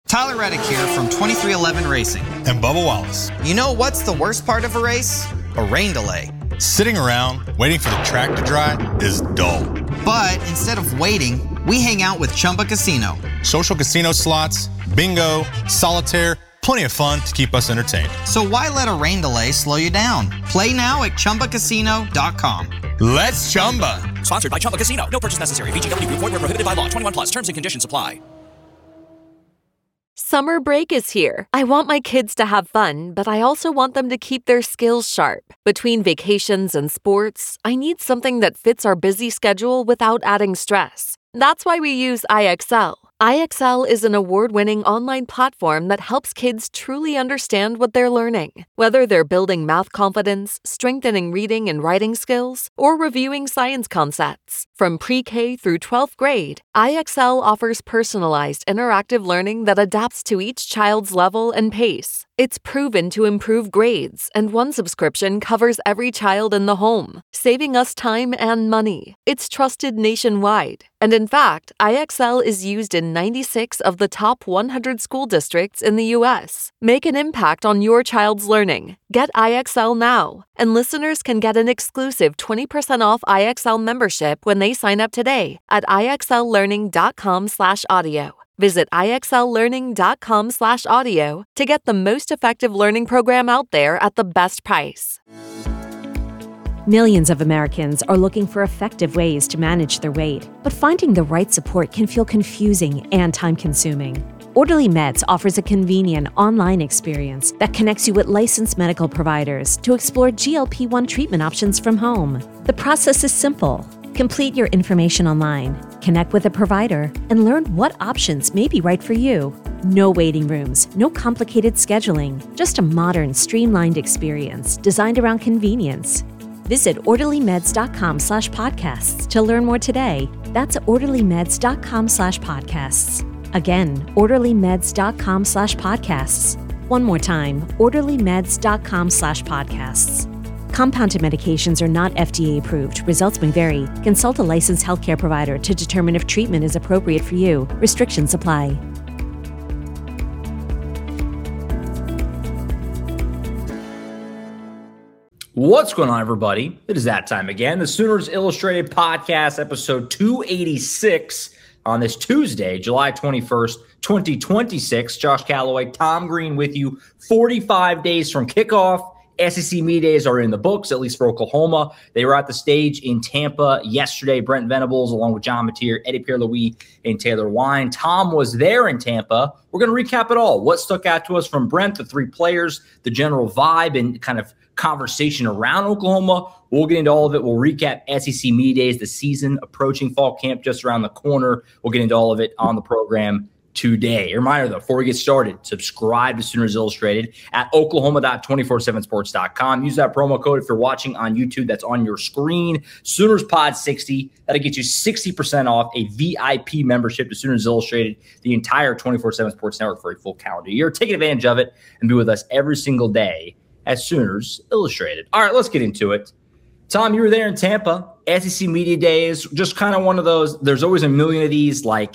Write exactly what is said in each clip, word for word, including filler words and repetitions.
Tyler Reddick here from twenty-three eleven Racing. And Bubba Wallace. You know what's the worst part of a race? A rain delay. Sitting around waiting for the track to dry is dull. But instead of waiting, we hang out with Chumba Casino. Social casino slots, bingo, solitaire, plenty of fun to keep us entertained. So why let a rain delay slow you down? Play now at Chumba Casino dot com. Let's Chumba. Sponsored by Chumba Casino. No purchase necessary. V G W Group. Void where prohibited by law. twenty-one plus. Terms and conditions apply. Summer break is here. I want my kids to have fun, but I also want them to keep their skills sharp. Between vacations and sports, I need something that fits our busy schedule without adding stress. That's why we use I X L. I X L is an award-winning online platform that helps kids truly understand what they're learning. Whether they're building math confidence, strengthening reading and writing skills, or reviewing science concepts. From pre-K through twelfth grade, I X L offers personalized interactive learning that adapts to each child's level and pace. It's proven to improve grades, and one subscription covers every child in the home, saving us time and money. It's trusted nationwide. And in fact, I X L is used in ninety-six of the top one hundred school districts in the U S. Make an impact on your child's learning. Get I X L now, and listeners can get an exclusive twenty percent off I X L membership when they sign up today at ixllearning.com slash audio. Visit ixllearning.com slash audio to get the most effective learning program out there at the best price. Millions of Americans are looking for effective ways to manage their weight, but finding the right support can feel confusing and time-consuming. Orderly Meds offers a convenient online experience that connects you with licensed medical providers to explore G L P one treatment options from home. The process is simple. Complete your information online, connect with a provider, and learn what options may be right for you. No waiting rooms, no complicated scheduling, just a modern, streamlined experience designed around convenience. Visit orderlymeds.com slash podcasts to learn more today. That's orderlymeds.com slash podcasts. Again, orderlymeds.com slash podcasts. One more time, orderlymeds.com slash podcasts. Compounded medications are not F D A approved. Results may vary. Consult a licensed healthcare provider to determine if treatment is appropriate for you. Restrictions apply. What's going on, everybody? It is that time again. The Sooners Illustrated Podcast, episode two eighty-six on this Tuesday, July twenty-first, twenty twenty-six. Josh Calloway, Tom Green with you. forty-five days from kickoff. S E C Media Days are in the books, at least for Oklahoma. They were at the stage in Tampa yesterday. Brent Venables, along with John Mateer, Eddie Pierre-Louis, and Taylor Wine. Tom was there in Tampa. We're going to recap it all. What stuck out to us from Brent, the three players, the general vibe, and kind of conversation around Oklahoma. We'll get into all of it. We'll recap S E C Media Days, the season approaching, fall camp just around the corner. We'll get into all of it on the program today. A reminder, though, before we get started, subscribe to Sooners Illustrated at oklahoma dot two forty-seven sports dot com. Use that promo code if you're watching on YouTube. That's on your screen. Sooners Pod sixty. That'll get you sixty percent off a V I P membership to Sooners Illustrated, the entire twenty-four seven Sports Network for a full calendar year. Take advantage of it and be with us every single day at Sooners Illustrated. All right, let's get into it. Tom, you were there in Tampa. S E C Media Days, just kind of one of those. There's always a million of these, like,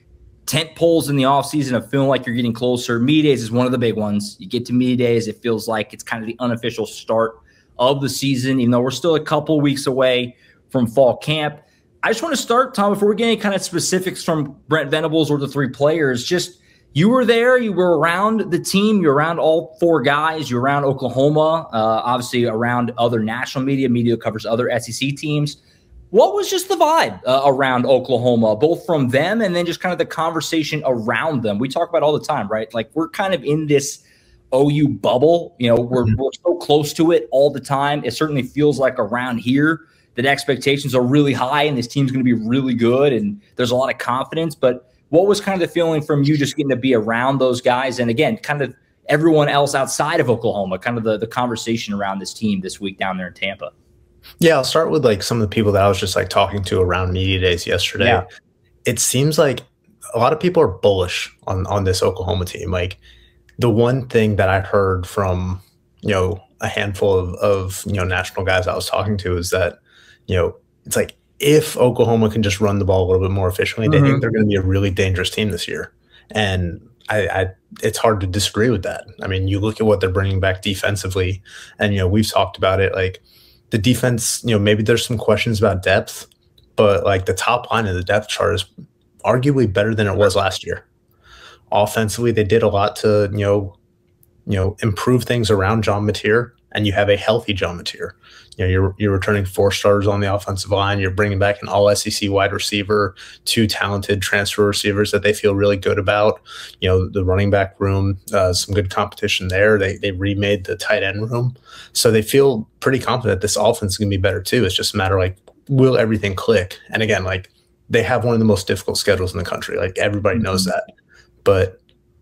tent poles in the offseason of feeling like you're getting closer. Media Days is one of the big ones. You get to Media Days, it feels like it's kind of the unofficial start of the season, even though we're still a couple weeks away from fall camp. I just want to start, Tom, before we get any kind of specifics from Brent Venables or the three players, just you were there, you were around the team, you're around all four guys, you're around Oklahoma, uh, obviously around other national media, media covers other S E C teams. What was just the vibe uh, around Oklahoma, both from them and then just kind of the conversation around them? We talk about all the time, right? Like, we're kind of in this O U bubble. You know, we're, mm-hmm. we're so close to it all the time. It certainly feels like around here that expectations are really high and this team's going to be really good and there's a lot of confidence. But what was kind of the feeling from you just getting to be around those guys? And again, kind of everyone else outside of Oklahoma, kind of the, the conversation around this team this week down there in Tampa. Yeah, I'll start with like some of the people that I was just like talking to around Media Days yesterday. Yeah. It seems like a lot of people are bullish on on this Oklahoma team. Like, the one thing that I heard from, you know, a handful of, of you know, national guys I was talking to is that, you know, it's like if Oklahoma can just run the ball a little bit more efficiently, mm-hmm. they think they're going to be a really dangerous team this year. And I, I it's hard to disagree with that. I mean, you look at what they're bringing back defensively, and you know we've talked about it. Like the defense, you know, maybe there's some questions about depth, but like the top line of the depth chart is arguably better than it was last year. Offensively, they did a lot to you know, you know, improve things around John Mateer, and you have a healthy John Mateer. You know, you're you're returning four starters on the offensive line. You're bringing back an all S E C wide receiver, two talented transfer receivers that they feel really good about. You know, the running back room, uh, some good competition there. They they remade the tight end room, so they feel pretty confident this offense is going to be better too. It's just a matter of like, will everything click? And again, like they have one of the most difficult schedules in the country. Like everybody mm-hmm. knows that, but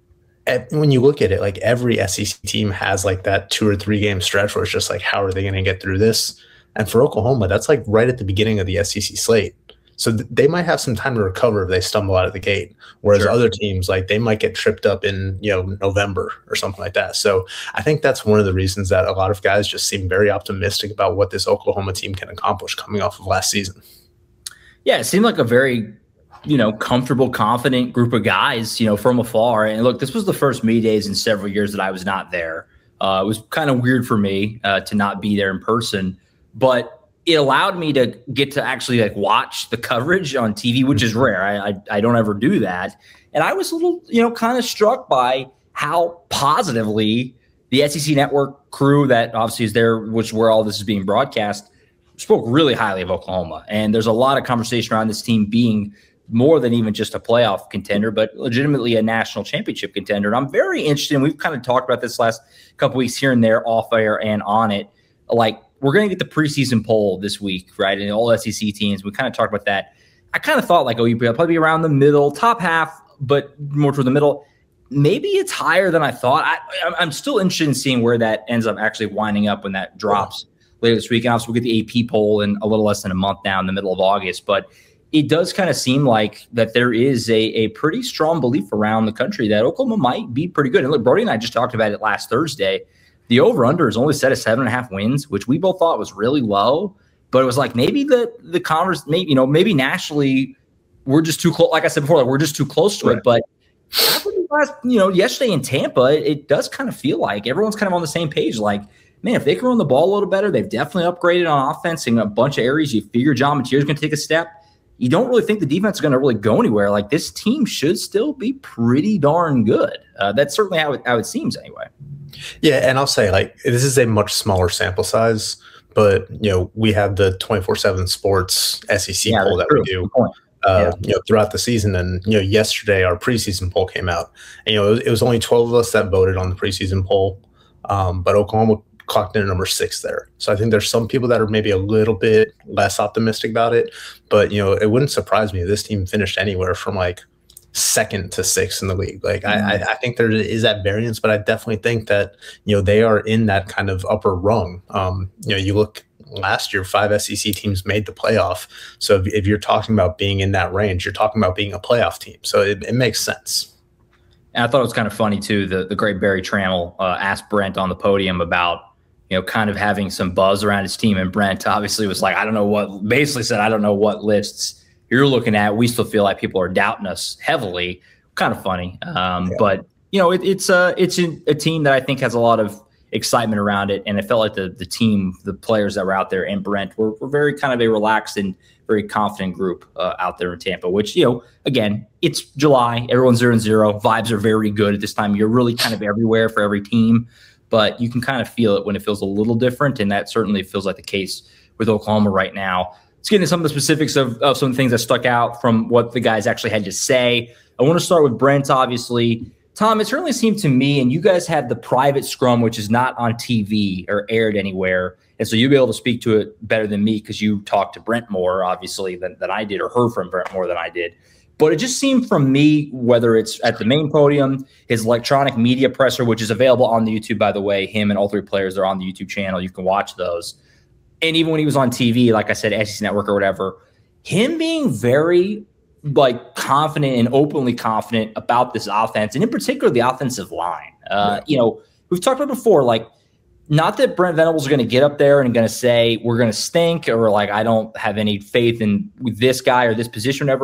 when you look at it, like every S E C team has like that two or three game stretch where it's just like, how are they going to get through this? And for Oklahoma, that's like right at the beginning of the S E C slate. So th- they might have some time to recover if they stumble out of the gate. Whereas sure. other teams, like they might get tripped up in, you know, November or something like that. So I think that's one of the reasons that a lot of guys just seem very optimistic about what this Oklahoma team can accomplish coming off of last season. Yeah, it seemed like a very you know, comfortable, confident group of guys, you know, from afar. And look, this was the first media days in several years that I was not there. Uh, it was kind of weird for me uh, to not be there in person, but it allowed me to get to actually like watch the coverage on T V, which is rare. I, I, I don't ever do that. And I was a little, you know, kind of struck by how positively the S E C Network crew that obviously is there, which is where all this is being broadcast, spoke really highly of Oklahoma. And there's a lot of conversation around this team being more than even just a playoff contender, but legitimately a national championship contender. And I'm very interested, and we've kind of talked about this last couple weeks here and there, off air and on it. Like, we're going to get the preseason poll this week, right? And all S E C teams, we kind of talked about that. I kind of thought like, oh, you'd probably be around the middle, top half, but more toward the middle. Maybe it's higher than I thought. I, I'm still interested in seeing where that ends up actually winding up when that drops later this week. And also, we'll get the A P poll in a little less than a month now in the middle of August. But it does kind of seem like that there is a, a pretty strong belief around the country that Oklahoma might be pretty good. And look, Brody and I just talked about it last Thursday. The over-under is only set at seven and a half wins, which we both thought was really low. But it was like maybe the the converse, maybe you know, maybe nationally we're just too close. Like I said before, like we're just too close to right. it. But after the last, you know, yesterday in Tampa, it, it does kind of feel like everyone's kind of on the same page. Like, man, if they can run the ball a little better, they've definitely upgraded on offense in a bunch of areas. You figure John Mateer is going to take a step. You don't really think the defense is going to really go anywhere. Like this team should still be pretty darn good. Uh, that's certainly how it, how it seems anyway. Yeah, and I'll say like this is a much smaller sample size, but you know we have the twenty-four seven Sports S E C yeah, poll that true. we do uh, yeah. you know throughout the season, and you know yesterday our preseason poll came out, and you know it was, it was only twelve of us that voted on the preseason poll, um, but Oklahoma clocked in at number six there. So I think there's some people that are maybe a little bit less optimistic about it, but you know, it wouldn't surprise me if this team finished anywhere from like second to sixth in the league. Like mm-hmm. I, I think there is that variance, but I definitely think that, you know, they are in that kind of upper rung. Um, you know, you look last year, five S E C teams made the playoff. So if, if you're talking about being in that range, you're talking about being a playoff team. So it, it makes sense. And I thought it was kind of funny too. The, the great Barry Trammell uh, asked Brent on the podium about, you know, kind of having some buzz around his team. And Brent obviously was like, I don't know what, basically said, I don't know what lists you're looking at. We still feel like people are doubting us heavily. Kind of funny. Um, yeah. But, you know, it, it's, a, it's a, a team that I think has a lot of excitement around it. And it felt like the the team, the players that were out there and Brent were, were very kind of a relaxed and very confident group uh, out there in Tampa, which, you know, again, it's July. Everyone's zero and zero. Vibes are very good at this time. You're really kind of everywhere for every team. But you can kind of feel it when it feels a little different, and that certainly feels like the case with Oklahoma right now. Let's get into some of the specifics of, of some things that stuck out from what the guys actually had to say. I want to start with Brent, obviously. Tom, it certainly seemed to me, and you guys had the private scrum, which is not on T V or aired anywhere, and so you'll be able to speak to it better than me because you talked to Brent more, obviously, than, than I did, or heard from Brent more than I did. But it just seemed from me, whether it's at the main podium, his electronic media presser, which is available on the YouTube, by the way, him and all three players are on the YouTube channel. You can watch those. And even when he was on T V, like I said, S E C Network or whatever, him being very like confident and openly confident about this offense, and in particular, the offensive line. Uh, yeah. You know, we've talked about before, like, not that Brent Venables is going to get up there and going to say we're going to stink or like I don't have any faith in this guy or this position or whatever.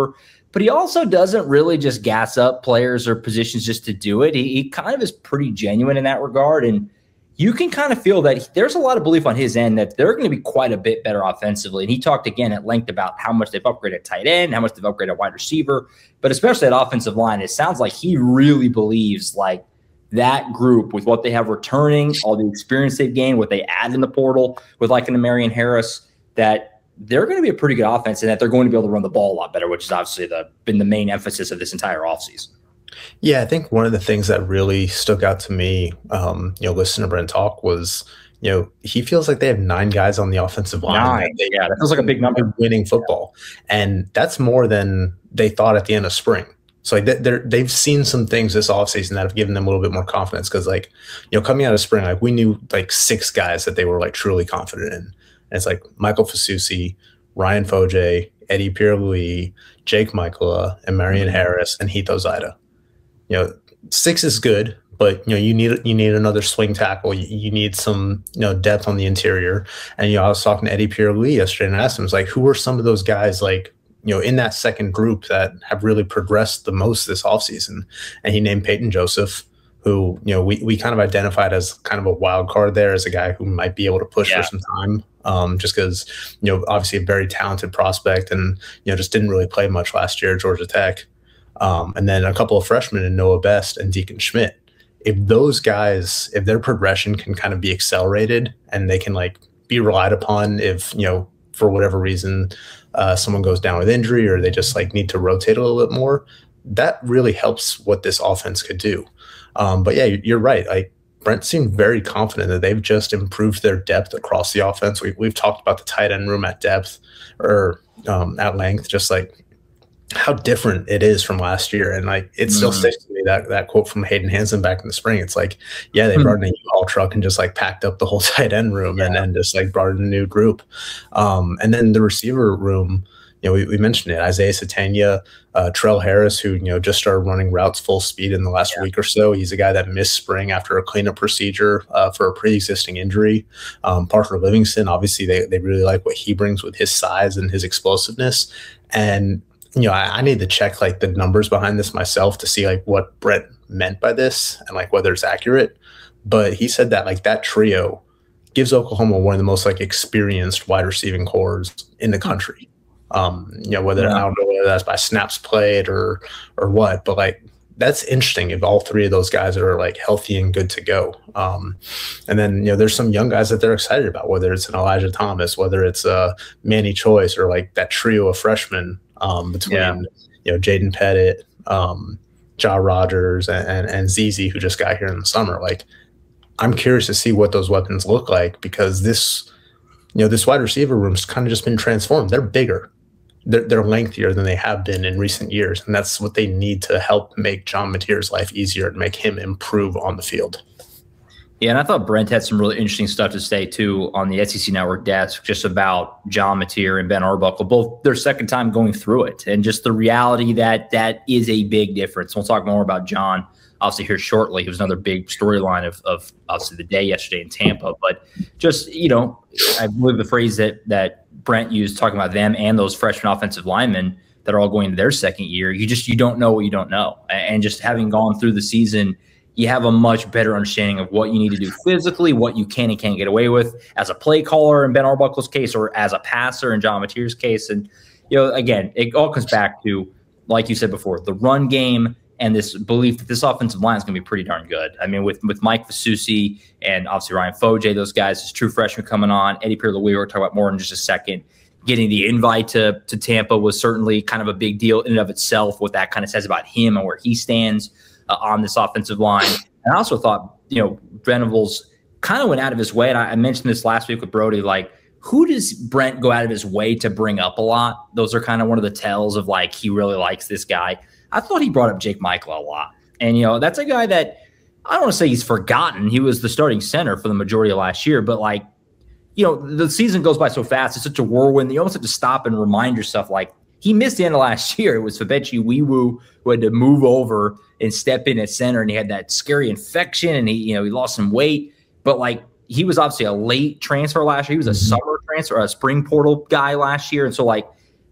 but he also doesn't really just gas up players or positions just to do it. He, he kind of is pretty genuine in that regard. And you can kind of feel that he, there's a lot of belief on his end that they're going to be quite a bit better offensively. And he talked again at length about how much they've upgraded tight end, how much they've upgraded wide receiver, but especially at offensive line. It sounds like he really believes like that group with what they have returning, all the experience they've gained, what they add in the portal with like an Marion Harris, that they're going to be a pretty good offense and that they're going to be able to run the ball a lot better, which is obviously the been the main emphasis of this entire offseason. Yeah, I think one of the things that really stuck out to me, um, you know, listening to Brent talk was, you know, he feels like they have nine guys on the offensive line. Nine. They, yeah, that feels like a big number. Winning football. And that's more than they thought at the end of spring. So like they're, they've seen some things this offseason that have given them a little bit more confidence because, like, you know, coming out of spring, like we knew like six guys that they were like truly confident in. And it's like Michael Fasusi, Ryan Foje, Eddie Pierre-Louis, Jake Michaela, and Marion Harris, and Heath Ozida. You know, six is good, but you know, you need you need another swing tackle. You, you need some, you know, depth on the interior. And you know, I was talking to Eddie Pierre-Louis yesterday and I asked him, I was like, who are some of those guys like, you know, in that second group that have really progressed the most this offseason? And he named Peyton Joseph, who, you know, we we kind of identified as kind of a wild card there, as a guy who might be able to push yeah. for some time. Um, just because, you know, obviously a very talented prospect and, you know, just didn't really play much last year at Georgia Tech. Um, and then a couple of freshmen in Noah Best and Deacon Schmidt. If those guys, if their progression can kind of be accelerated and they can like be relied upon if, you know, for whatever reason, uh, someone goes down with injury or they just like need to rotate a little bit more, that really helps what this offense could do. Um, but yeah, you're right. Like Brent seemed very confident that they've just improved their depth across the offense. We, we've talked about the tight end room at depth or um, at length, just like how different it is from last year. And like, it still mm-hmm. sticks to me, that, that quote from Hayden Hansen back in the spring. It's like, yeah, they mm-hmm. brought in a U-Haul truck and just like packed up the whole tight end room yeah. and then just like brought in a new group. Um, and then the receiver room, you know, we, we mentioned it, Isaiah Satania, uh, Trell Harris, who, you know, just started running routes full speed in the last yeah. week or so. He's a guy that missed spring after a cleanup procedure uh, for a pre-existing injury. Um, Parker Livingston, obviously they, they really like what he brings with his size and his explosiveness. And, you know, I, I need to check like the numbers behind this myself to see like what Brett meant by this and like whether it's accurate. But he said that like that trio gives Oklahoma one of the most like experienced wide receiving cores in the country. Um, you know, whether yeah. I don't know whether that's by snaps played or or what, but like that's interesting if all three of those guys are like healthy and good to go. Um, and then, you know, there's some young guys that they're excited about, whether it's an Elijah Thomas, whether it's a Manny Choice or like that trio of freshmen um, between, yeah. you know, Jaden Pettit, um, Ja Rogers and, and, and Zizi, who just got here in the summer. Like, I'm curious to see what those weapons look like because this, you know, this wide receiver room's kind of just been transformed. They're bigger. They're, they're lengthier than they have been in recent years, and that's what they need to help make John Mateer's life easier and make him improve on the field. Yeah, and I thought Brent had some really interesting stuff to say, too, on the S E C Network desk, just about John Mateer and Ben Arbuckle, both their second time going through it, and just the reality that that is a big difference. We'll talk more about John, obviously, here shortly. It was another big storyline of, of obviously, the day yesterday in Tampa. But just, you know, I believe the phrase that that Brent used talking about them and those freshman offensive linemen that are all going to their second year, you just you don't know what you don't know. And just having gone through the season, you have a much better understanding of what you need to do physically, what you can and can't get away with as a play caller in Ben Arbuckle's case or as a passer in John Mateer's case. And, you know, again, it all comes back to, like you said before, the run game and this belief that this offensive line is going to be pretty darn good. I mean, with with Mike Fasusi and obviously Ryan Foje, those guys, this true freshman coming on, Eddie Pierre-Louis, we'll talk about more in just a second. Getting the invite to, to Tampa was certainly kind of a big deal in and of itself, what that kind of says about him and where he stands uh, on this offensive line. And I also thought, you know, Venables kind of went out of his way, and I, I mentioned this last week with Brody, like, who does Brent go out of his way to bring up a lot? Those are kind of one of the tells of, like, he really likes this guy. I thought he brought up Jake Michael a lot. And, you know, that's a guy that I don't want to say he's forgotten. He was the starting center for the majority of last year. But, like, you know, the season goes by so fast. It's such a whirlwind. You almost have to stop and remind yourself, like, he missed the end of last year. It was Fabechi Wiwu who had to move over and step in at center. And he had that scary infection. And, he, you know, he lost some weight. But, like, he was obviously a late transfer last year. He was a mm-hmm. summer transfer, a spring portal guy last year. And so, like,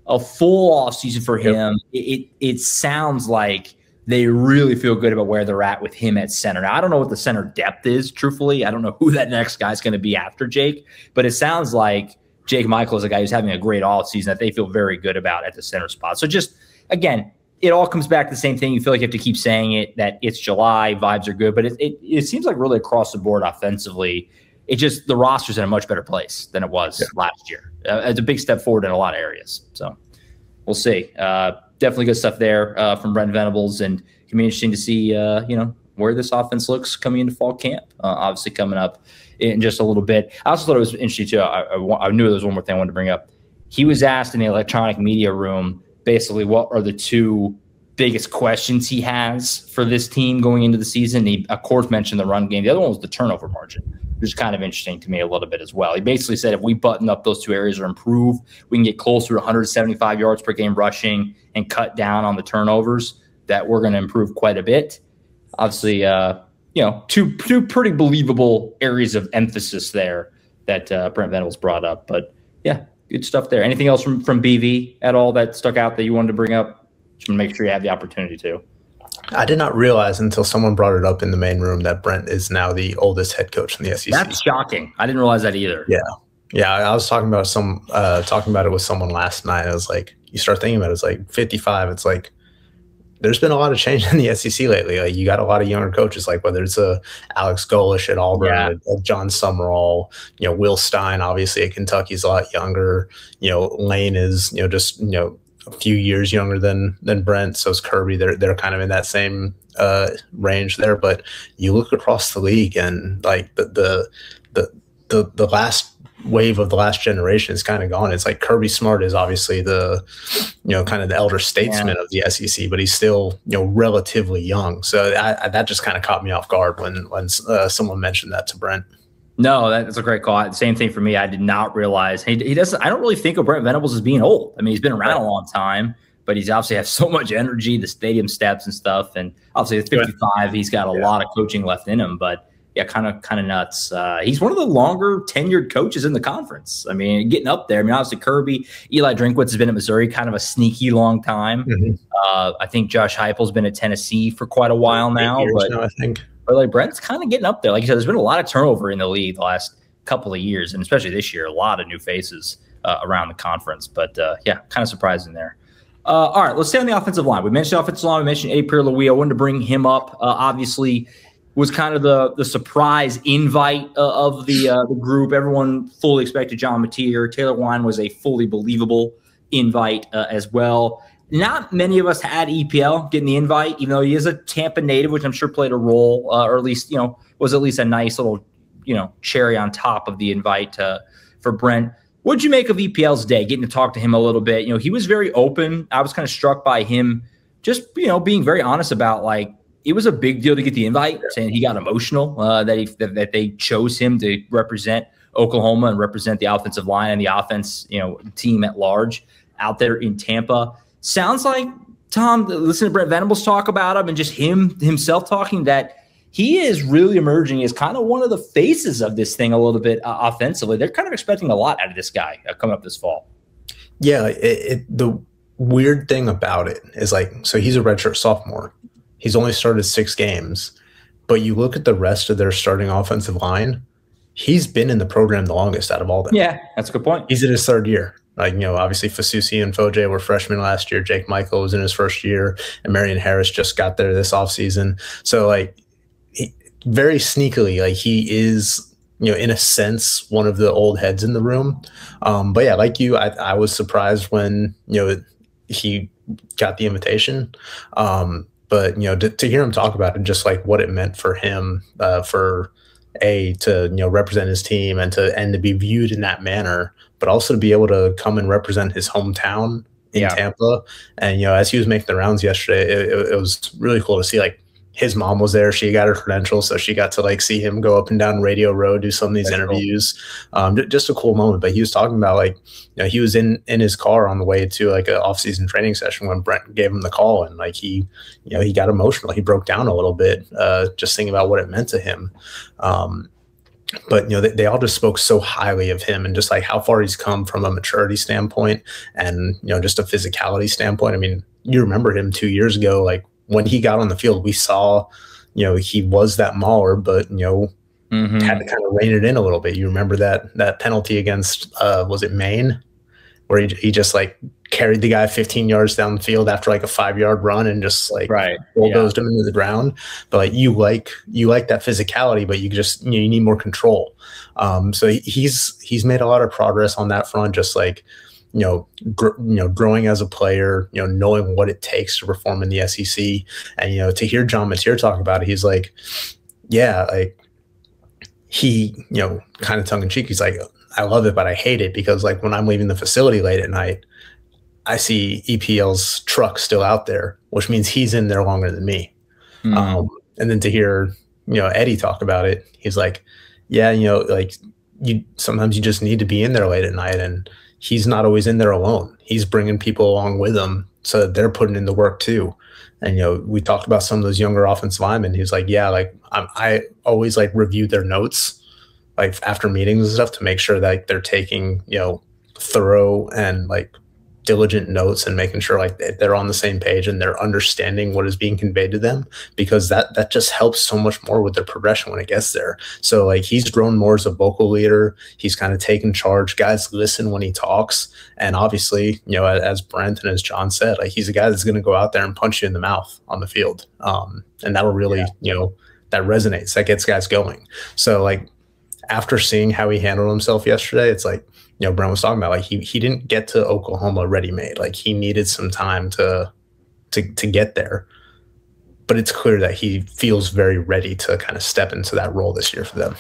a full offseason for him. Yep. It, it it sounds like they really feel good about where they're at with him at center. Now, I don't know what the center depth is, truthfully. I don't know who that next guy's going to be after Jake, but it sounds like Jake Michael is a guy who's having a great offseason that they feel very good about at the center spot. So just, again, it all comes back to the same thing. You feel like you have to keep saying it, that it's July, vibes are good, but it it, it seems like really across the board offensively, it just, the roster's in a much better place than it was yeah. last year. Uh, it's a big step forward in a lot of areas. So we'll see. Uh, definitely good stuff there uh, from Brent Venables, and it can be interesting to see, uh, you know, where this offense looks coming into fall camp. Uh, obviously coming up in just a little bit. I also thought it was interesting too. I, I, I knew there was one more thing I wanted to bring up. He was asked in the electronic media room, basically, what are the two biggest questions he has for this team going into the season. He, of course, mentioned the run game. The other one was the turnover margin, which is kind of interesting to me a little bit as well. He basically said if we button up those two areas or improve, we can get closer to one hundred seventy-five yards per game rushing and cut down on the turnovers, that we're going to improve quite a bit. Obviously, uh, you know, two, two pretty believable areas of emphasis there that uh, Brent Venables brought up. But, yeah, good stuff there. Anything else from, from B V at all that stuck out that you wanted to bring up? Just want to make sure you have the opportunity to. I did not realize until someone brought it up in the main room that Brent is now the oldest head coach in the S E C. That's shocking. I didn't realize that either. Yeah. Yeah, I was talking about some uh, talking about it with someone last night. I was like, you start thinking about it, it's like fifty-five. It's like there's been a lot of change in the S E C lately. Like, you got a lot of younger coaches, like whether it's a Alex Golish at Auburn, yeah. a, a John Summerall, you know, Will Stein, obviously at Kentucky's a lot younger. You know, Lane is, you know, just, you know, a few years younger than than Brent. So is Kirby. They're they're kind of in that same uh, range there. But you look across the league, and like the the the the, the last wave of the last generation is kind of gone. It's like Kirby Smart is obviously the, you know, kind of the elder statesman yeah. of the S E C, but he's still, you know, relatively young. So I, I, that just kind of caught me off guard when when uh, someone mentioned that to Brent. No, that's a great call. Same thing for me. I did not realize he, he doesn't. I don't really think of Brent Venables as being old. I mean, he's been around a long time, but he's obviously has so much energy, the stadium steps and stuff. And obviously at fifty-five, he's got a yeah. lot of coaching left in him. But yeah, kind of kind of nuts. Uh, he's one of the longer tenured coaches in the conference. I mean, getting up there. I mean, obviously Kirby, Eli Drinkwitz has been at Missouri kind of a sneaky long time. Mm-hmm. Uh, I think Josh Heupel's been at Tennessee for quite a while now. But now, I think. But like Brent's kind of getting up there. Like you said, there's been a lot of turnover in the league the last couple of years, and especially this year, a lot of new faces uh, around the conference. But uh, yeah, kind of surprising there. Uh, all right, let's stay on the offensive line. We mentioned the offensive line. We mentioned A. Pierre-Louis. I wanted to bring him up. Uh, obviously, was kind of the the surprise invite uh, of the uh, the group. Everyone fully expected John Mateer. Taylor Wine was a fully believable invite uh, as well. Not many of us had E P L getting the invite, even though he is a Tampa native, which I'm sure played a role, uh, or at least, you know, was at least a nice little, you know, cherry on top of the invite uh, for Brent. What'd you make of E P L's day, getting to talk to him a little bit? You know, he was very open. I was kind of struck by him just, you know, being very honest about, like, it was a big deal to get the invite, saying he got emotional uh, that, he, that that they chose him to represent Oklahoma and represent the offensive line and the offense, you know, team at large out there in Tampa. Sounds like, Tom, listen to Brent Venables talk about him and just him himself talking, that he is really emerging as kind of one of the faces of this thing a little bit uh, offensively. They're kind of expecting a lot out of this guy uh, coming up this fall. Yeah, it, it, the weird thing about it is, like, so he's a redshirt sophomore. He's only started six games, but you look at the rest of their starting offensive line, he's been in the program the longest out of all of them. Yeah, that's a good point. He's in his third year. Like, you know, obviously Fasusi and Foje were freshmen last year. Jake Michael was in his first year, and Marion Harris just got there this offseason. So, like, he, very sneakily, like, he is, you know, in a sense, one of the old heads in the room. Um, but, yeah, like you, I, I was surprised when, you know, he got the invitation. Um, but, you know, to, to hear him talk about it, just, like, what it meant for him, uh, for A, to, you know, represent his team and to and to be viewed in that manner, but also to be able to come and represent his hometown in yeah. Tampa. And, you know, as he was making the rounds yesterday, it, it, it was really cool to see, like, his mom was there. She got her credentials, so she got to, like, see him go up and down Radio Row, do some of these That's interviews. Cool. Um, just a cool moment. But he was talking about, like, you know, he was in, in his car on the way to, like, an off-season training session when Brent gave him the call, and, like, he, you know, he got emotional. He broke down a little bit, uh, just thinking about what it meant to him. Um, but you know, they, they all just spoke so highly of him and just like how far he's come from a maturity standpoint and, you know, just a physicality standpoint. I mean, you remember him two years ago, like when he got on the field, we saw, you know, he was that mauler, but, you know, mm-hmm. had to kind of rein it in a little bit. You remember that that penalty against, uh, was it Maine, where he, he just like carried the guy fifteen yards down the field after like a five yard run and just like right. bulldozed yeah. him into the ground. But like you like you like that physicality, but you just you, know, you need more control. Um, so he's he's made a lot of progress on that front. Just like you know, gr- you know, growing as a player, you know, knowing what it takes to perform in the S E C, and you know, to hear John Mateer talk about it, he's like, yeah, like he, you know, kind of tongue in cheek, he's like, I love it, but I hate it because like when I'm leaving the facility late at night, I see E P L's truck still out there, which means he's in there longer than me. Mm. Um, and then to hear, you know, Eddie talk about it, he's like, yeah, you know, like you, sometimes you just need to be in there late at night, and he's not always in there alone. He's bringing people along with him so that they're putting in the work too. And, you know, we talked about some of those younger offensive linemen. He was like, yeah, like I'm, I always like review their notes, like after meetings and stuff, to make sure that like, they're taking, you know, thorough and like diligent notes and making sure like they're on the same page and they're understanding what is being conveyed to them, because that that just helps so much more with their progression when it gets there. So like he's grown more as a vocal leader. He's kind of taken charge. Guys listen when he talks. And obviously, you know, as Brent and as John said, like he's a guy that's going to go out there and punch you in the mouth on the field. Um, and that'll really, yeah. you know, that resonates. That gets guys going. So like after seeing how he handled himself yesterday, it's like, you know, Brent was talking about, like he he didn't get to Oklahoma ready-made. Like he needed some time to to to get there. But it's clear that he feels very ready to kind of step into that role this year for them.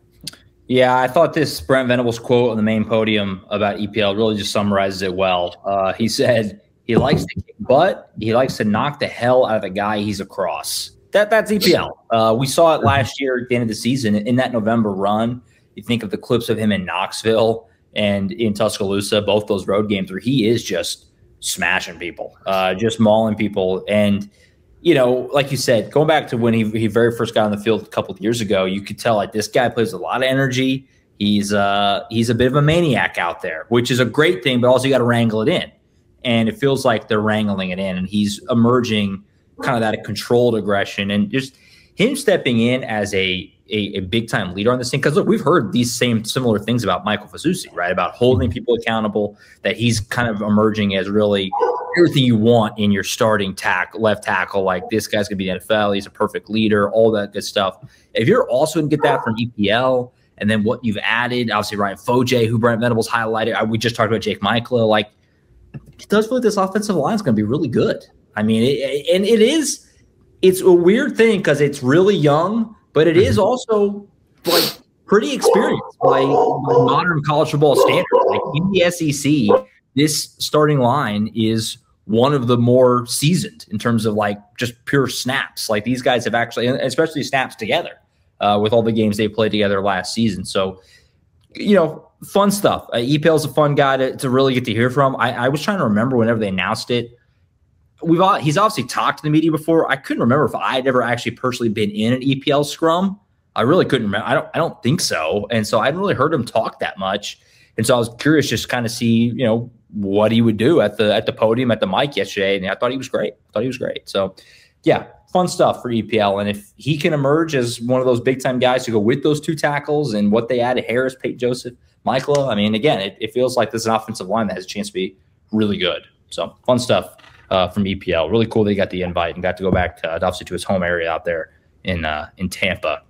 Yeah, I thought this Brent Venables quote on the main podium about E P L really just summarizes it well. Uh, he said he likes to kick butt, he likes to knock the hell out of the guy he's across. That that's E P L. Uh, we saw it last year at the end of the season in that November run. You think of the clips of him in Knoxville and in Tuscaloosa, both those road games where he is just smashing people, uh, just mauling people. And, you know, like you said, going back to when he, he very first got on the field a couple of years ago, you could tell like this guy plays a lot of energy. He's uh, he's a bit of a maniac out there, which is a great thing, but also you got to wrangle it in. And it feels like they're wrangling it in, and he's emerging kind of that controlled aggression, and just him stepping in as a A, a big-time leader on this thing. Because, look, we've heard these same similar things about Michael Fasusi, right, about holding people accountable, that he's kind of emerging as really everything you want in your starting tack, left tackle. Like, this guy's going to be the N F L. He's a perfect leader, all that good stuff. If you're also going to get that from E P L, and then what you've added, obviously Ryan Foje, who Brent Venables highlighted. I, we just talked about Jake Michael. Like, it does feel like this offensive line is going to be really good. I mean, it, and it is – it's a weird thing because it's really young, but it is also like pretty experienced by modern college football standards. Like in the S E C, this starting line is one of the more seasoned in terms of like just pure snaps. Like these guys have actually, especially snaps together uh, with all the games they played together last season. So, you know, fun stuff. Uh, E P L is a fun guy to, to really get to hear from. I, I was trying to remember whenever they announced it. We've all, he's obviously talked to the media before. I couldn't remember if I had ever actually personally been in an E P L scrum. I really couldn't remember. I don't I don't think so. And so I hadn't really heard him talk that much. And so I was curious just to kind of see, you know, what he would do at the at the podium, at the mic yesterday. And I thought he was great. I thought he was great. So yeah, fun stuff for E P L. And if he can emerge as one of those big time guys to go with those two tackles and what they added, Harris, Peyton Joseph, Michael, I mean, again, it, it feels like this is an offensive line that has a chance to be really good. So fun stuff. Uh, from E P L. Really cool that he got the invite and got to go back to, obviously to his home area out there in uh, in Tampa.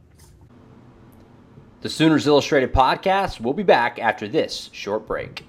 The Sooners Illustrated podcast will be back after this short break.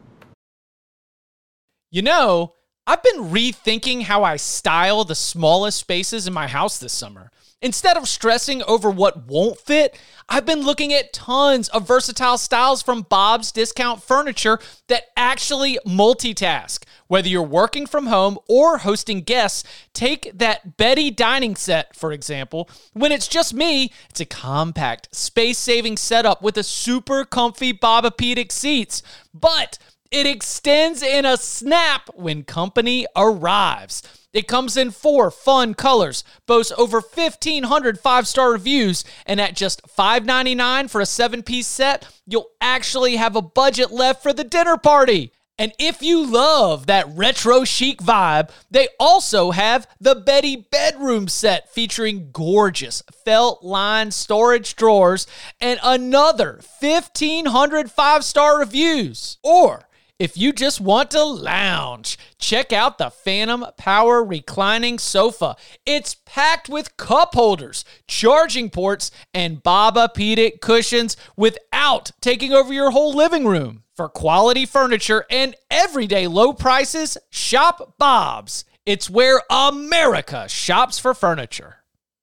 You know, I've been rethinking how I style the smallest spaces in my house this summer. Instead of stressing over what won't fit, I've been looking at tons of versatile styles from Bob's Discount Furniture that actually multitask. Whether you're working from home or hosting guests, take that Betty dining set, for example. When it's just me, it's a compact, space-saving setup with a super comfy Bobapedic seats. But It extends in a snap when company arrives. It comes in four fun colors, boasts over fifteen hundred five-star reviews, and at just five ninety-nine for a seven-piece set, you'll actually have a budget left for the dinner party. And if you love that retro chic vibe, they also have the Betty bedroom set featuring gorgeous felt-lined storage drawers and another fifteen hundred five-star reviews. Or if you just want to lounge, check out the Phantom Power reclining sofa. It's packed with cup holders, charging ports, and Bobapedic cushions without taking over your whole living room. For quality furniture and everyday low prices, shop Bob's. It's where America shops for furniture.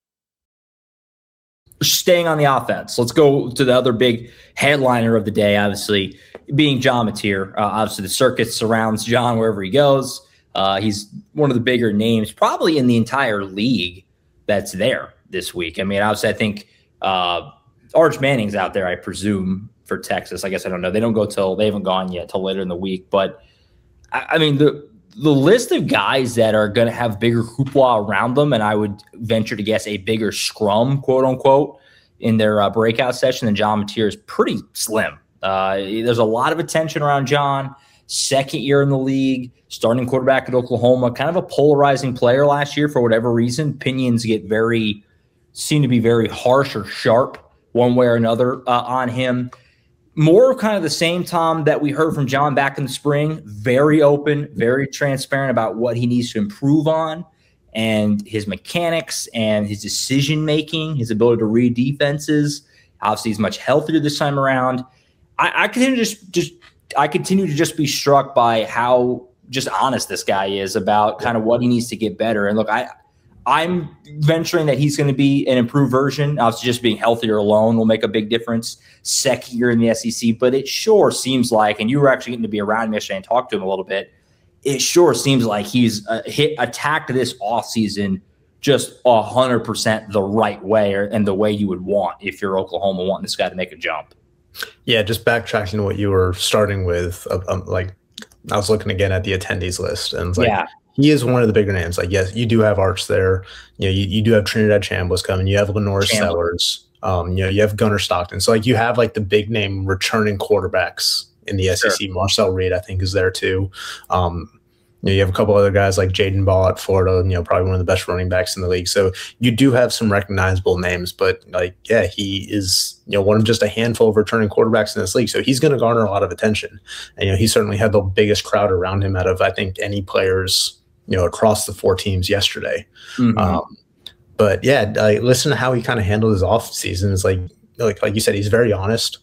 Staying on the offense, let's go to the other big headliner of the day, obviously, being John Mateer. Uh, obviously, the circus surrounds John wherever he goes. Uh, he's one of the bigger names probably in the entire league that's there this week. I mean, obviously, I think uh, Arch Manning's out there, I presume, for Texas. I guess I don't know. They don't go till they haven't gone yet till later in the week. But I, I mean, the the list of guys that are going to have bigger hoopla around them, and I would venture to guess a bigger scrum, quote unquote, in their uh, breakout session than John Mateer is pretty slim. Uh, there's a lot of attention around John. Second year in the league, starting quarterback at Oklahoma, kind of a polarizing player last year for whatever reason. Opinions get very, seem to be very harsh or sharp one way or another uh, on him. More of kind of the same, Tom, that we heard from John back in the spring. Very open, very transparent about what he needs to improve on and his mechanics and his decision-making, his ability to read defenses. Obviously, he's much healthier this time around. I, I continue to just, just I continue to just be struck by how just honest this guy is about kind of what he needs to get better. And look, I, I'm venturing that he's going to be an improved version. Obviously, just being healthier alone will make a big difference. Second year in the S E C, but it sure seems like, and you were actually getting to be around him yesterday and talk to him a little bit, it sure seems like he's uh, hit attacked this offseason just one hundred percent the right way or, and the way you would want if you're Oklahoma wanting this guy to make a jump. Yeah, just backtracking to what you were starting with, uh, um, like I was looking again at the attendees list, and it's like, yeah. He is one of the bigger names. Like, yes, you do have Arch there. You know, you, you do have Trinidad Chambliss coming. You have Lenore Sellers. Um, you know, you have Gunnar Stockton. So, like, you have, like, the big name returning quarterbacks in the S E C. Sure. Marcel Reed, I think, is there too. Um, you know, you have a couple other guys like Jaden Ball at Florida, you know, probably one of the best running backs in the league. So you do have some recognizable names, but like, yeah, he is, you know, one of just a handful of returning quarterbacks in this league. So he's going to garner a lot of attention. And, you know, he certainly had the biggest crowd around him out of, I think, any players, you know, across the four teams yesterday. Mm-hmm. Um, but yeah, I listen to how he kind of handled his off season. It's like, like, like you said, he's very honest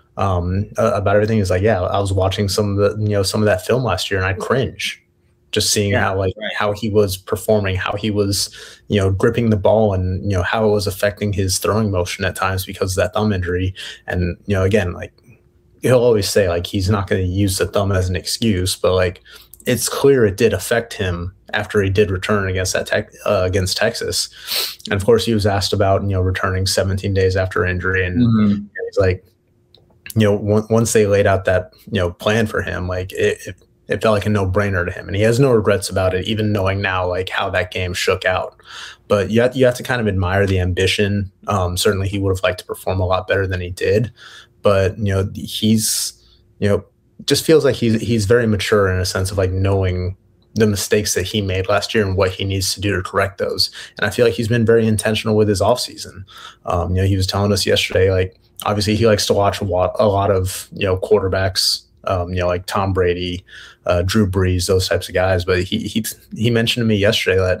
um, about everything. He's like, yeah, I was watching some of the, you know, some of that film last year and I cringe. Just seeing yeah, how like right. how he was performing, how he was, you know, gripping the ball, and you know how it was affecting his throwing motion at times because of that thumb injury. And you know, again, like he'll always say, like he's not going to use the thumb as an excuse, but like it's clear it did affect him after he did return against that tech, uh, against Texas. And of course, he was asked about you know returning seventeen days after injury, and mm-hmm. you know, he's like, you know, w- once they laid out that you know plan for him, like it. it It felt like a no-brainer to him, and he has no regrets about it, even knowing now like how that game shook out. But you have, you have to kind of admire the ambition. Um, certainly, he would have liked to perform a lot better than he did. But you know, he's you know just feels like he's he's very mature in a sense of like knowing the mistakes that he made last year and what he needs to do to correct those. And I feel like he's been very intentional with his offseason. Um, you know, he was telling us yesterday, like obviously he likes to watch a lot, a lot of you know quarterbacks. Um, you know, like Tom Brady, uh, Drew Brees, those types of guys. But he he he mentioned to me yesterday that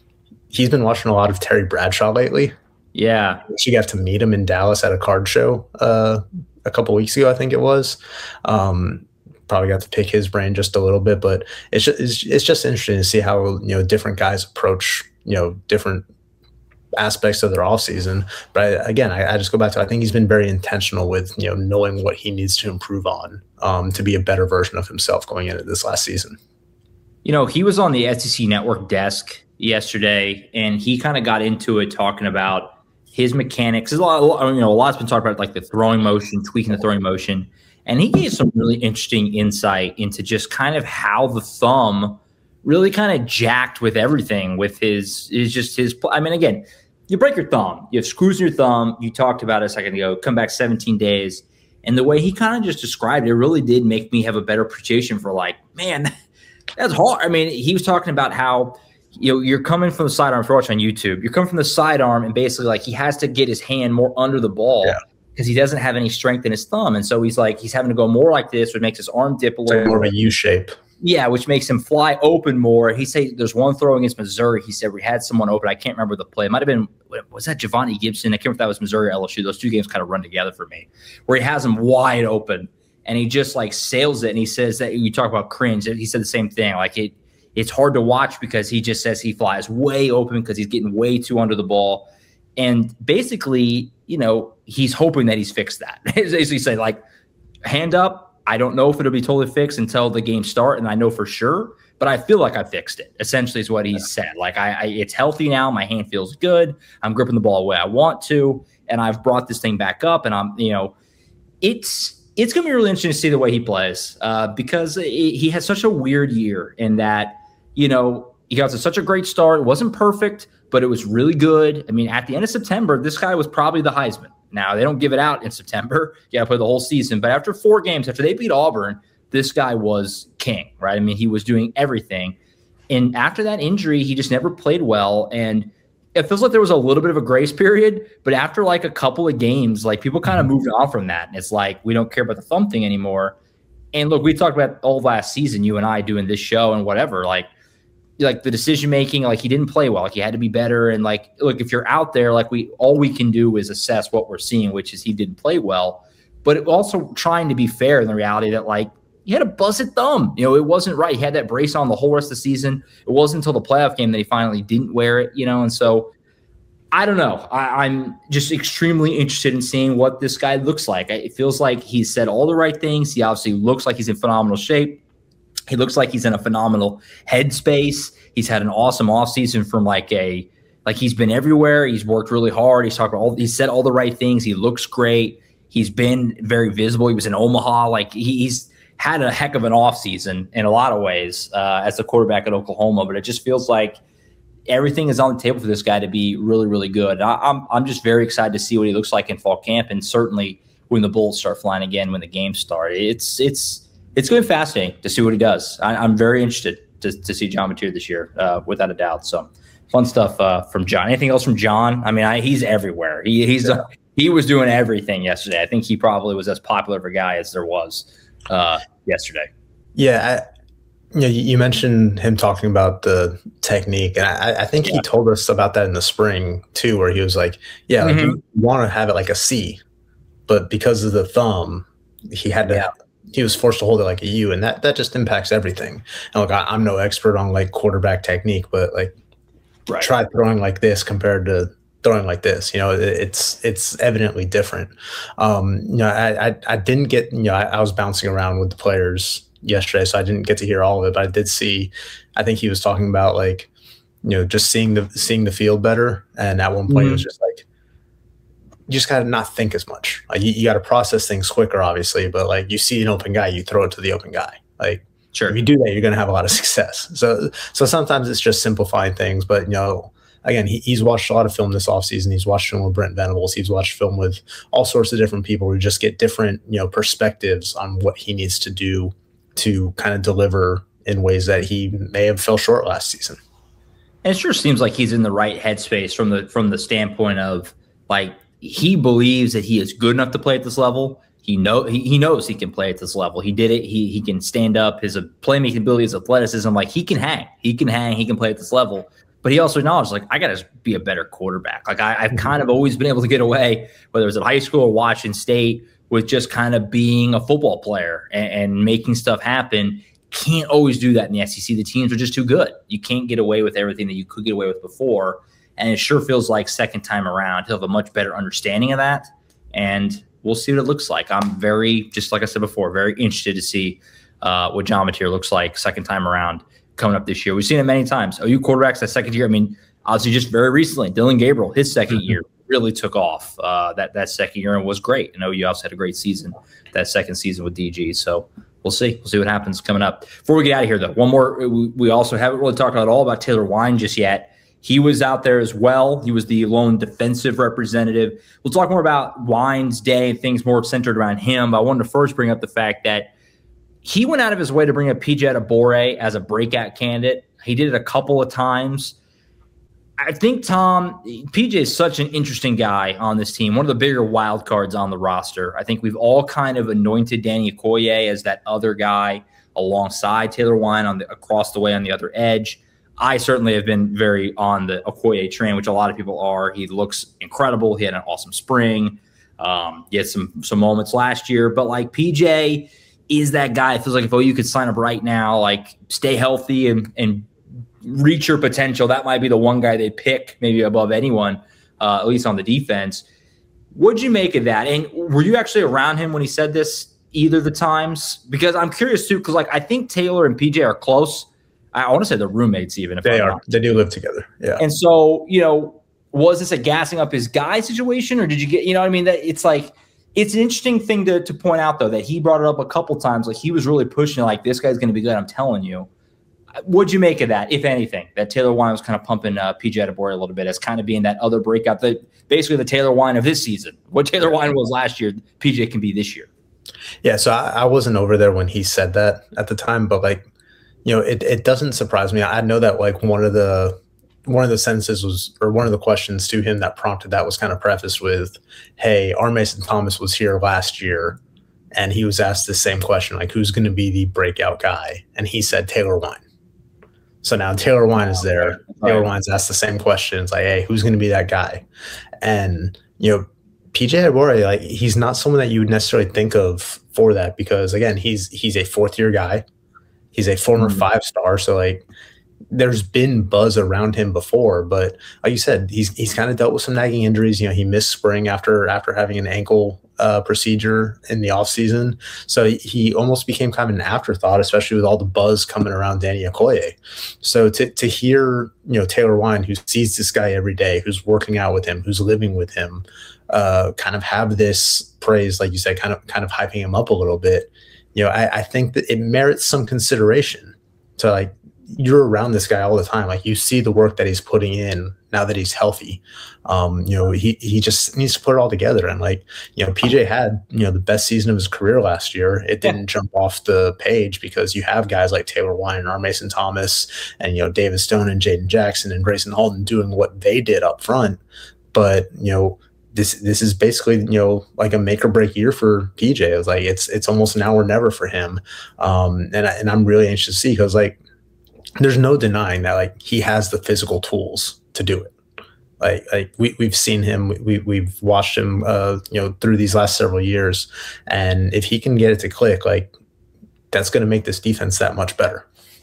he's been watching a lot of Terry Bradshaw lately. Yeah, she got to meet him in Dallas at a card show uh, a couple weeks ago, I think it was. Um, probably got to pick his brain just a little bit, but it's just, it's, it's just interesting to see how you know different guys approach you know different aspects of their offseason. But I, again, I, I just go back to I think he's been very intentional with you know knowing what he needs to improve on um, to be a better version of himself going into this last season. You know, he was on the S E C Network desk yesterday, and he kind of got into it talking about his mechanics. There's a lot, you know, a lot's been talked about like the throwing motion, tweaking the throwing motion, And he gave some really interesting insight into just kind of how the thumb really kind of jacked with everything with his, is just his, I mean, again, you break your thumb, you have screws in your thumb. You talked about it a second ago, come back seventeen days. And the way he kind of just described it really did make me have a better appreciation for like, man, that's hard. I mean, he was talking about how, you know, you're coming from the sidearm, if you're watching on YouTube, you're coming from the sidearm and basically like he has to get his hand more under the ball. Yeah. Because he doesn't have any strength in his thumb. And so he's like, he's having to go more like this, which makes his arm dip a little like more of a U shape. Yeah, which makes him fly open more. He said there's one throw against Missouri. He said we had someone open. I can't remember the play. It might have been, was that Javonte Gibson? I can't remember if that was Missouri or L S U. Those two games kind of run together for me, where he has him wide open and he just like sails it. And he says that you talk about cringe. He said the same thing. Like it, it's hard to watch because he just says he flies way open because he's getting way too under the ball. And basically, you know, he's hoping that he's fixed that. As he say, like, hand up, I don't know if it'll be totally fixed until the game start, and I know for sure, but I feel like I fixed it, essentially is what he said. Like, I, I it's healthy now. My hand feels good. I'm gripping the ball the way I want to, and I've brought this thing back up, and I'm, you know, it's it's going to be really interesting to see the way he plays uh, because it, he has such a weird year in that, you know, he got to such a great start. It wasn't perfect, but it was really good. I mean, at the end of September, this guy was probably the Heisman. Now, they don't give it out in September. You got to play the whole season. But after four games, after they beat Auburn, this guy was king, right? I mean, he was doing everything. And after that injury, he just never played well. And it feels like there was a little bit of a grace period. But after like a couple of games, like people kind of moved on from that. And it's like, we don't care about the thumb thing anymore. And look, we talked about all last season, you and I doing this show and whatever, like, like the decision making, like he didn't play well, like he had to be better. And like, look, if you're out there, like we, all we can do is assess what we're seeing, which is he didn't play well, but also trying to be fair in the reality that like he had a busted thumb, you know, it wasn't right. He had that brace on the whole rest of the season. It wasn't until the playoff game that he finally didn't wear it, you know? And so I don't know. I, I'm just extremely interested in seeing what this guy looks like. It feels like he's said all the right things. He obviously looks like he's in phenomenal shape. He looks like he's in a phenomenal headspace. He's had an awesome offseason from like a like he's been everywhere. He's worked really hard. He's talked all he's said all the right things. He looks great. He's been very visible. He was in Omaha. Like he, he's had a heck of an offseason in a lot of ways uh, as a quarterback at Oklahoma. But it just feels like everything is on the table for this guy to be really, really good. I, I'm I'm just very excited to see what he looks like in fall camp, and certainly when the Bulls start flying again when the games start. It's it's. It's going to be fascinating to see what he does. I, I'm very interested to, to see John Mateer this year, uh, without a doubt. So fun stuff uh, from John. Anything else from John? I mean, I, he's everywhere. He he's yeah. uh, he was doing everything yesterday. I think he probably was as popular of a guy as there was uh, yesterday. Yeah, I, you know, you mentioned him talking about the technique, and I, I think yeah. he told us about that in the spring too, where he was like, "Yeah, like mm-hmm. you want to have it like a C, but because of the thumb, he had to." Yeah. He was forced to hold it like a U, and that, that just impacts everything. And look, I, I'm no expert on like quarterback technique, but like right. try throwing like this compared to throwing like this. You know, it, it's it's evidently different. Um, you know, I, I I didn't get you know I, I was bouncing around with the players yesterday, so I didn't get to hear all of it. But I did see. I think he was talking about like you know just seeing the seeing the field better, and at one point mm-hmm. it was just like. You just got to not think as much. Like you, you got to process things quicker, obviously, but like you see an open guy, you throw it to the open guy. Like sure. if you do that, you're going to have a lot of success. So, so sometimes it's just simplifying things, but you know, again, he, he's watched a lot of film this offseason. He's watched film with Brent Venables. He's watched film with all sorts of different people who just get different, you know, perspectives on what he needs to do to kind of deliver in ways that he may have fell short last season. And it sure seems like he's in the right headspace from the, from the standpoint of like, he believes that he is good enough to play at this level. He know he, he knows he can play at this level. He did it. He he can stand up. His playmaking ability, his athleticism, like he can hang. He can hang. He can play at this level. But he also acknowledged, like, I got to be a better quarterback. Like I, I've kind of always been able to get away, whether it was at high school or Washington State, with just kind of being a football player and, and making stuff happen. Can't always do that in the S E C. The teams are just too good. You can't get away with everything that you could get away with before. And it sure feels like second time around, he'll have a much better understanding of that. And we'll see what it looks like. I'm very, just like I said before, very interested to see uh, what John Mateer looks like second time around coming up this year. We've seen it many times. O U quarterbacks that second year. I mean, obviously just very recently, Dylan Gabriel, his second year, really took off uh, that that second year and was great. I know you also had a great season that second season with D G. So we'll see. We'll see what happens coming up. Before we get out of here, though, one more. We, we also haven't really talked at all about Taylor Wine just yet. He was out there as well. He was the lone defensive representative. We'll talk more about Wine's day and things more centered around him. But I wanted to first bring up the fact that he went out of his way to bring up P J Adebawore as a breakout candidate. He did it a couple of times. I think, Tom, P J is such an interesting guy on this team, one of the bigger wild cards on the roster. I think we've all kind of anointed Danny Okoye as that other guy alongside Taylor Wine on the, across the way on the other edge. I certainly have been very on the Okoye train, which a lot of people are. He looks incredible. He had an awesome spring. Um, he had some some moments last year. But, like, P J is that guy. It feels like if oh, you could sign up right now, like, stay healthy and, and reach your potential, that might be the one guy they pick maybe above anyone, uh, at least on the defense. What'd you make of that? And were you actually around him when he said this either of the times? Because I'm curious, too, because, like, I think Taylor and P J are close. I want to say they're roommates even. If they I'm are. not. They do live together. Yeah. And so, you know, was this a gassing up his guy situation, or did you get, you know what I mean? That it's like, it's an interesting thing to, to point out, though, that he brought it up a couple times. Like, he was really pushing, like, this guy's going to be good, I'm telling you. What'd you make of that, if anything, that Taylor Wine was kind of pumping uh, P J Adebawore a little bit as kind of being that other breakout, that basically the Taylor Wine of this season? What Taylor Wine was last year, P J can be this year. Yeah, so I, I wasn't over there when he said that at the time, but, like, you know, it, it doesn't surprise me. I know that, like, one of the one of the sentences was, or one of the questions to him that prompted that was kind of prefaced with, hey, R. Mason Thomas was here last year, and he was asked the same question, like, who's going to be the breakout guy? And he said Taylor Wine. So now Taylor Wine is there. Taylor Wine's asked the same question. It's like, hey, who's going to be that guy? And, you know, P J Adebawore, like, he's not someone that you would necessarily think of for that because, again, he's he's a fourth-year guy. He's a former mm-hmm. five-star, so, like, there's been buzz around him before. But like you said, he's he's kind of dealt with some nagging injuries. You know, he missed spring after after having an ankle uh, procedure in the offseason. So he almost became kind of an afterthought, especially with all the buzz coming around Danny Okoye. So to to hear, you know, Taylor Wine, who sees this guy every day, who's working out with him, who's living with him, uh, kind of have this praise, like you said, kind of kind of hyping him up a little bit. You know, I, I think that it merits some consideration. So, like, you're around this guy all the time. Like, you see the work that he's putting in now that he's healthy. Um, you know, he he just needs to put it all together. And, like, you know, P J had, you know, the best season of his career last year. It didn't jump off the page because you have guys like Taylor Wine and R. Mason Thomas and, you know, David Stone and Jaden Jackson and Grayson Halton doing what they did up front. But, you know, This this is basically, you know, like a make or break year for P J. It was like it's it's almost now or never for him, um, and I, and I'm really anxious to see because, like, there's no denying that, like, he has the physical tools to do it. Like like we we've seen him, we we've watched him, uh, you know, through these last several years, and if he can get it to click, like, that's going to make this defense that much better.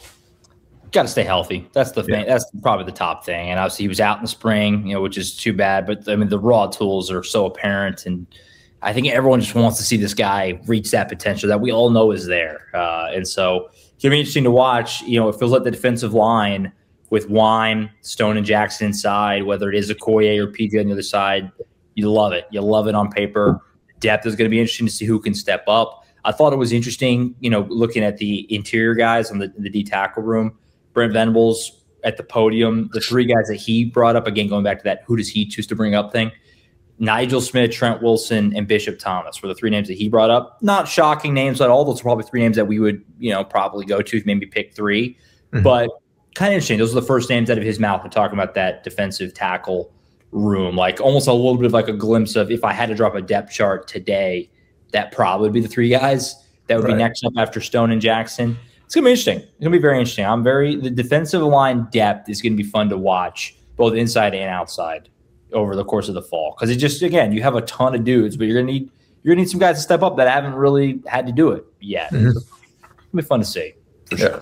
Got to stay healthy. That's the thing. Yeah. That's probably the top thing. And obviously he was out in the spring, you know, which is too bad. But I mean, the raw tools are so apparent, and I think everyone just wants to see this guy reach that potential that we all know is there. Uh, and so it's gonna be interesting to watch. You know, it feels like the defensive line with Wine, Stone, and Jackson inside, whether it is Okoye or P J on the other side, you love it. You love it on paper. Depth is going to be interesting to see who can step up. I thought it was interesting, you know, looking at the interior guys on the, the D tackle room. Brent Venables at the podium, the three guys that he brought up, again, going back to that who does he choose to bring up thing, Nigel Smith, Trent Wilson, and Bishop Thomas were the three names that he brought up. Not shocking names at all. Those are probably three names that we would, you know, probably go to, maybe pick three. Mm-hmm. But kind of interesting. Those are the first names out of his mouth to talking about that defensive tackle room. Like almost a little bit of like a glimpse of if I had to drop a depth chart today, that probably would be the three guys that would right. be next up after Stone and Jackson. It's going to be interesting. It's going to be very interesting. I'm very – the defensive line depth is going to be fun to watch, both inside and outside, over the course of the fall. Because it just – again, you have a ton of dudes, but you're going to need you're going to need some guys to step up that haven't really had to do it yet. Mm-hmm. It's going to be fun to see, for yeah. sure.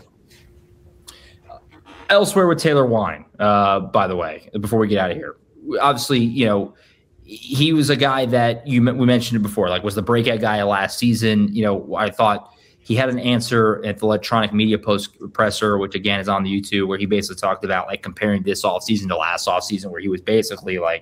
Uh, elsewhere with Taylor Wine, uh, by the way, before we get out of here. Obviously, you know, he was a guy that you we mentioned it before, like was the breakout guy last season. You know, I thought – he had an answer at the electronic media post presser, which again is on the YouTube, where he basically talked about like comparing this offseason to last offseason, where he was basically like,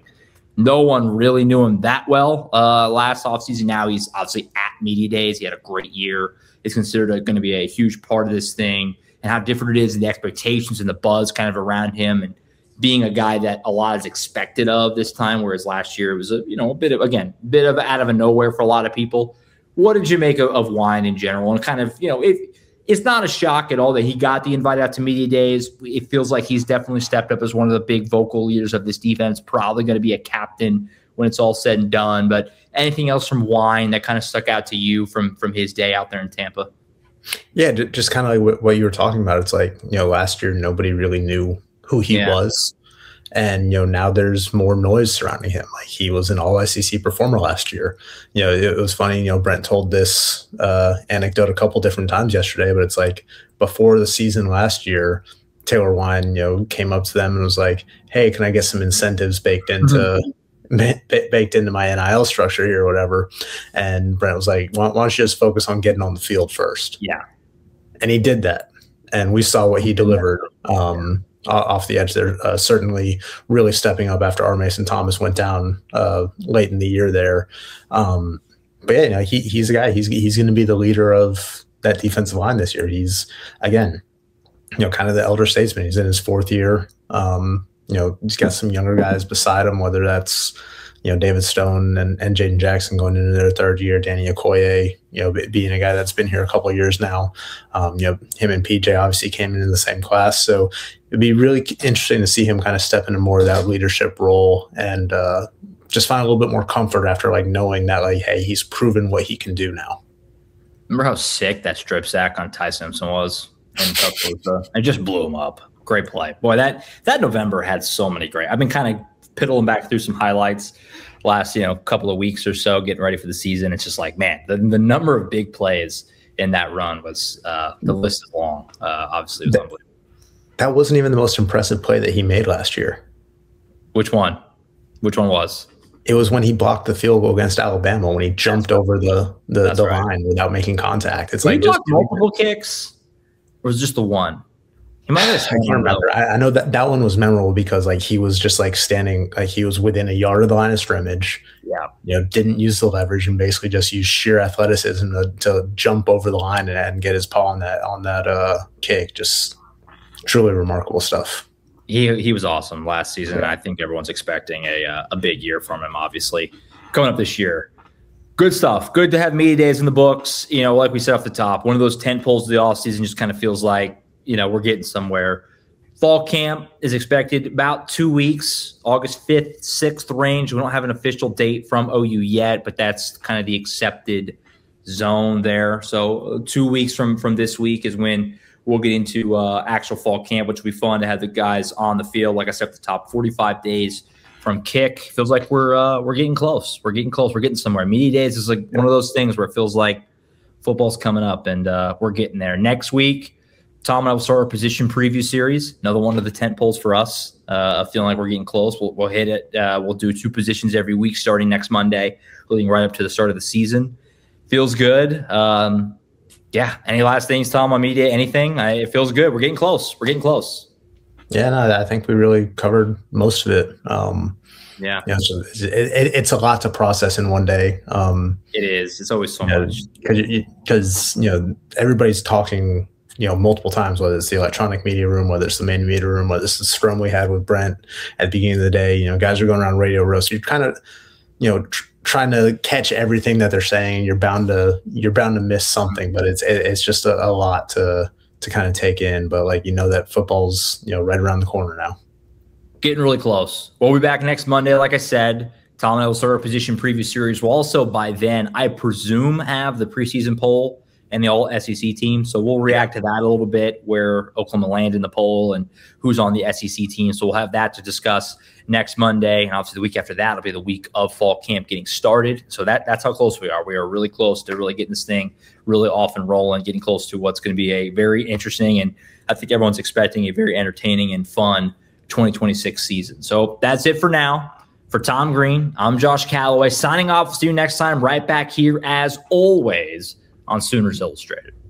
No one really knew him that well uh, last offseason. Now he's obviously at media days. He had a great year. He's considered going to be a huge part of this thing, and how different it is, and the expectations and the buzz kind of around him, and being a guy that a lot is expected of this time, whereas last year it was a you know a bit of again bit of out of a nowhere for a lot of people. What did you make of, of Wine in general? And kind of you know it. It's not a shock at all that he got the invite out to media days. It feels like he's definitely stepped up as one of the big vocal leaders of this defense, probably going to be a captain when it's all said and done. But anything else from Wine that kind of stuck out to you from, from his day out there in Tampa? Yeah, just kind of like what you were talking about. It's like, you know, last year, nobody really knew who he yeah. was. And, you know, now there's more noise surrounding him. Like, he was an all S E C performer last year. You know, it was funny, you know, Brent told this uh, anecdote a couple different times yesterday, but it's like before the season last year, Taylor Wine, you know, came up to them and was like, hey, can I get some incentives baked into mm-hmm. b- baked into my N I L structure here or whatever? And Brent was like, why, why don't you just focus on getting on the field first? Yeah. And he did that. And we saw what he delivered. Um, off the edge there, uh, certainly really stepping up after R. Mason Thomas went down uh, late in the year there. Um, but yeah, you know, he, he's a guy, he's, he's going to be the leader of that defensive line this year. He's, again, you know, kind of the elder statesman. He's in his fourth year. Um, you know, he's got some younger guys beside him, whether that's, you know, David Stone and, and Jaden Jackson going into their third year, Danny Okoye, you know, being a guy that's been here a couple of years now. Um, you know, him and P J obviously came into the same class. So it'd be really interesting to see him kind of step into more of that leadership role and uh, just find a little bit more comfort after like knowing that, like, hey, he's proven what he can do now. Remember how sick that strip sack on Ty Simpson was in Tuscaloosa? It just blew him up. Great play. Boy, that, that November had so many great. I've been kind of piddling back through some highlights last, you know, couple of weeks or so, getting ready for the season. It's just like, man, the, the number of big plays in that run was uh, the list is long. Uh, obviously, it was that, unbelievable. That wasn't even the most impressive play that he made last year. Which one? Which one was? It was when he blocked the field goal against Alabama when he jumped That's over the the, the right. line without making contact. It's Did like he just multiple kicks, or was it just the one? He might have. I can't remember. I, I know that that one was memorable because like he was just like standing, like he was within a yard of the line of scrimmage. Yeah, you know, didn't use the leverage and basically just used sheer athleticism to, to jump over the line and, and get his paw on that on that uh, kick. Just truly remarkable stuff. He he was awesome last season. Yeah. I think everyone's expecting a uh, a big year from him. Obviously, coming up this year. Good stuff. Good to have media days in the books. You know, like we said off the top, one of those tent poles of the offseason just kind of feels like, you know, we're getting somewhere. Fall camp is expected about two weeks, August fifth, sixth range. We don't have an official date from O U yet, but that's kind of the accepted zone there. So two weeks from, from this week is when we'll get into uh, actual fall camp, which will be fun to have the guys on the field. Like I said at the top, forty-five days from kick. Feels like we're uh, we're getting close. We're getting close. We're getting somewhere. Media days is like one of those things where it feels like football's coming up, and uh, we're getting there. Next week, Tom and I will start our position preview series. Another one of the tent poles for us. Uh, feeling like we're getting close. We'll, we'll hit it. Uh, we'll do two positions every week starting next Monday, leading right up to the start of the season. Feels good. Um, yeah. Any last things, Tom, on media? Anything? I, it feels good. We're getting close. We're getting close. Yeah, no, I think we really covered most of it. Um, yeah. You know, so it, it, it's a lot to process in one day. Um, it is. It's always so you much. Because, you, you know, everybody's talking, you know, multiple times, whether it's the electronic media room, whether it's the main media room, whether it's the scrum we had with Brent at the beginning of the day. You know, guys are going around Radio Row. So you're kind of, you know, tr- trying to catch everything that they're saying. You're bound to you're bound to miss something, but it's it, it's just a, a lot to to kind of take in. But like, you know, that football's, you know, right around the corner now. Getting really close. We'll be back next Monday, like I said. Tom and I will start our position preview series. We'll also, by then, I presume, have the preseason poll and the all S E C team. So we'll react to that a little bit, where Oklahoma land in the poll and who's on the S E C team. So we'll have that to discuss next Monday. And obviously the week after that will be the week of fall camp getting started. So that that's how close we are. We are really close to really getting this thing really off and rolling, getting close to what's going to be a very interesting, and I think everyone's expecting a very entertaining and fun twenty twenty-six season. So that's it for now. For Tom Green, I'm Josh Calloway signing off. See you next time right back here as always on Sooners Illustrated.